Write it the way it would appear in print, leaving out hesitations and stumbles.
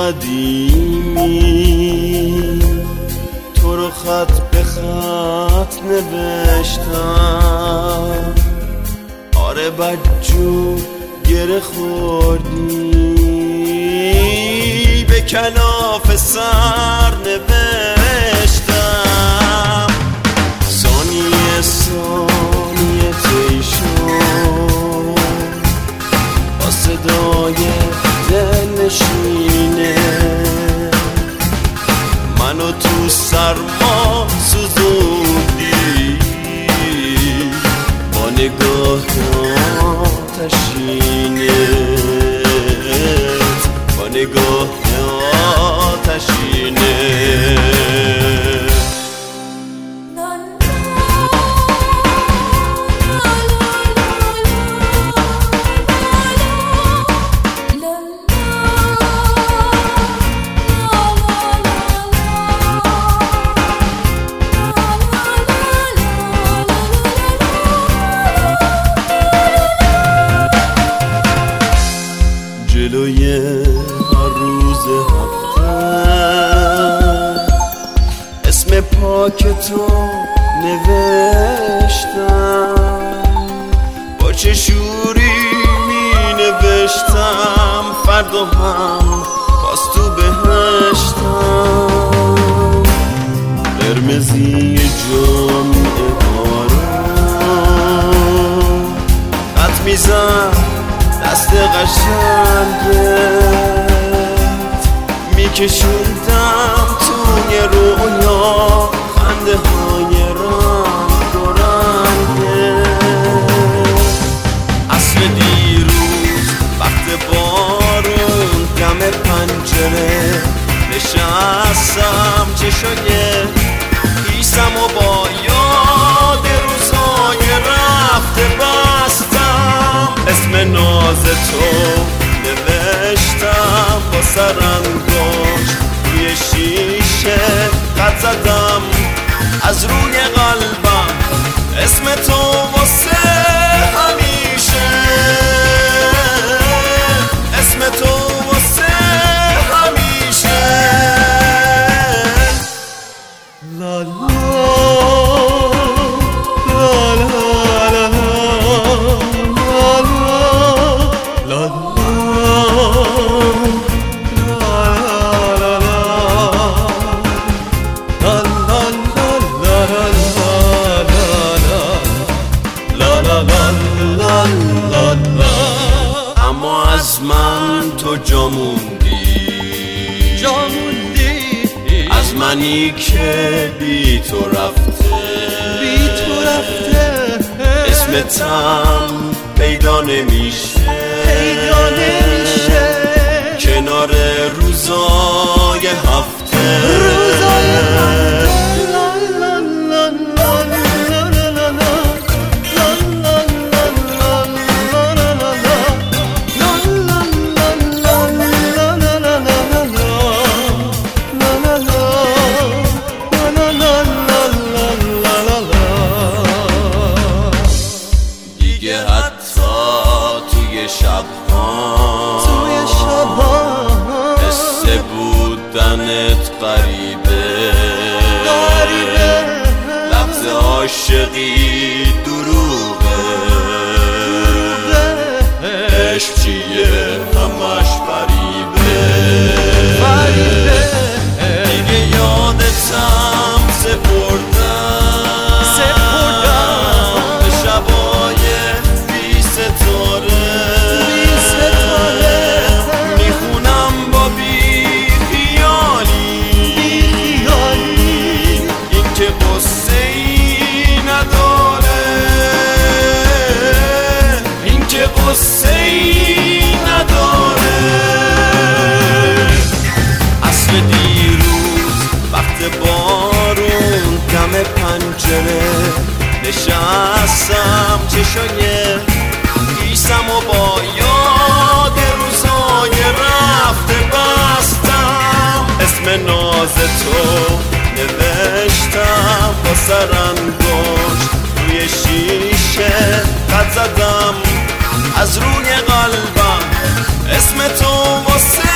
قدیمی تو رو خط به خط نوشتم. آره بدجور گره خوردی به کلاف سر نوشتم. ثانیه ثانیه طی شد با صدای دلنشینه منو تو سرما سوزوندی با نگاه آتشینت، با نگاه آتشینت. جلوی هر روز هفته اسم پاک تو نوشتم. با چه شوری می نوشتم فردا هم باز تو بهشتم. قرمزی جامعه بارم خط میزن دست قشنگت میکشوندم توی رویا خنده های رنگ و رنگت. عصر دیروز وقت بارون دم پنجره نشستم چشای خیسم و با یاد روزای رفته بستم. اسم ناز تو نوشتم با سرانگشت روی شیشه خط زدم از روی قلبم اسم تو واسه همیشه، اسم تو واسه همیشه. لا لا اما از من تو جا موندی، از منی که بی تو رفته، اسمتم پیدا نمیشه کنار روزای هفته. حس بودنت غریبه، لفظ عاشقی دروغه، عشق چیه همش فریبه. دیگه یادتم سپردم به شبای بی ستاره، قصه ای نداره. عصر دیروز وقت بارون دم پنجره نشستم چشای خیسم و با یاد روزای رفته بستم. اسم ناز تو نوشتم با سرانگشت روی شیشه خط زدم از روی قلبم اسم تو واسه